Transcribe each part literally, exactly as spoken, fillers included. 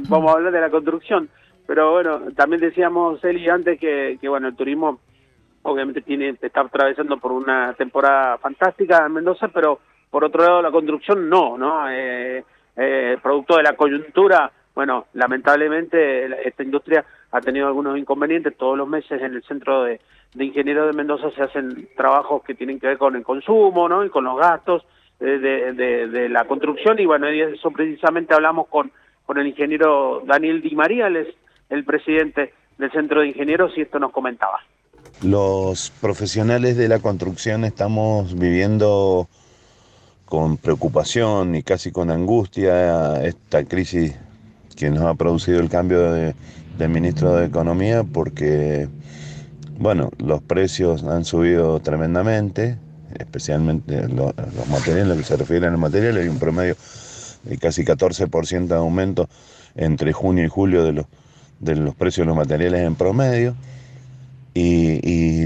vamos a hablar de la construcción. Pero bueno, también decíamos, Eli, antes que, que bueno, el turismo obviamente tiene está atravesando por una temporada fantástica en Mendoza, pero por otro lado la construcción no, ¿no? Eh, eh, producto de la coyuntura, bueno, lamentablemente esta industria ha tenido algunos inconvenientes. Todos los meses en el Centro de, de Ingenieros de Mendoza se hacen trabajos que tienen que ver con el consumo, ¿no? Y con los gastos de, de, de, de la construcción, y bueno, y eso precisamente hablamos con, con el ingeniero Daniel Di María, él es el presidente del Centro de Ingenieros, y esto nos comentaba. Los profesionales de la construcción estamos viviendo con preocupación y casi con angustia esta crisis que nos ha producido el cambio de, de ministro de Economía, porque, bueno, los precios han subido tremendamente, especialmente los, los materiales, lo que se refiere a los materiales. Hay un promedio de casi catorce por ciento de aumento entre junio y julio de los, de los precios de los materiales en promedio. Y, y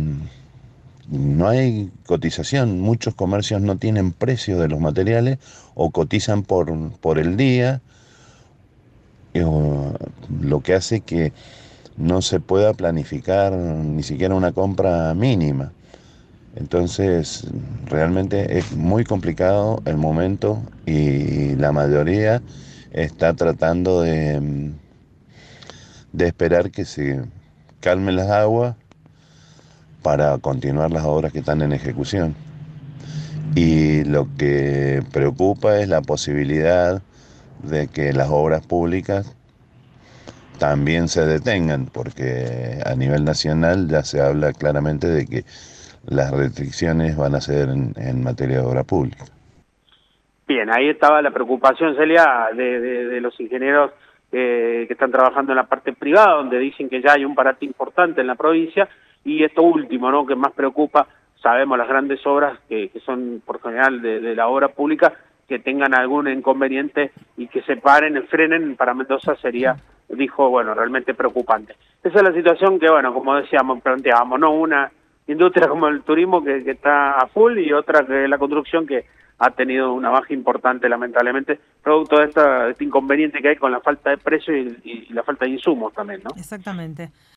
no hay cotización, muchos comercios no tienen precio de los materiales o cotizan por, por el día, o, lo que hace que no se pueda planificar ni siquiera una compra mínima. Entonces, realmente es muy complicado el momento y la mayoría está tratando de, de esperar que se calmen las aguas para continuar las obras que están en ejecución. Y lo que preocupa es la posibilidad de que las obras públicas también se detengan, porque a nivel nacional ya se habla claramente de que las restricciones van a ser en, en materia de obra pública. Bien, ahí estaba la preocupación, Celia, de, de, de los ingenieros eh, que están trabajando en la parte privada, donde dicen que ya hay un parate importante en la provincia, y esto último, ¿no?, que más preocupa. Sabemos las grandes obras que, que son por general de, de la obra pública, que tengan algún inconveniente y que se paren, frenen, para Mendoza sería, dijo, bueno, realmente preocupante. Esa es la situación que, bueno, como decíamos, planteábamos, ¿no? Una industria como el turismo que, que está a full, y otra que es la construcción, que ha tenido una baja importante, lamentablemente, producto de, esta, de este inconveniente que hay con la falta de precio y, y la falta de insumos también, ¿no? Exactamente.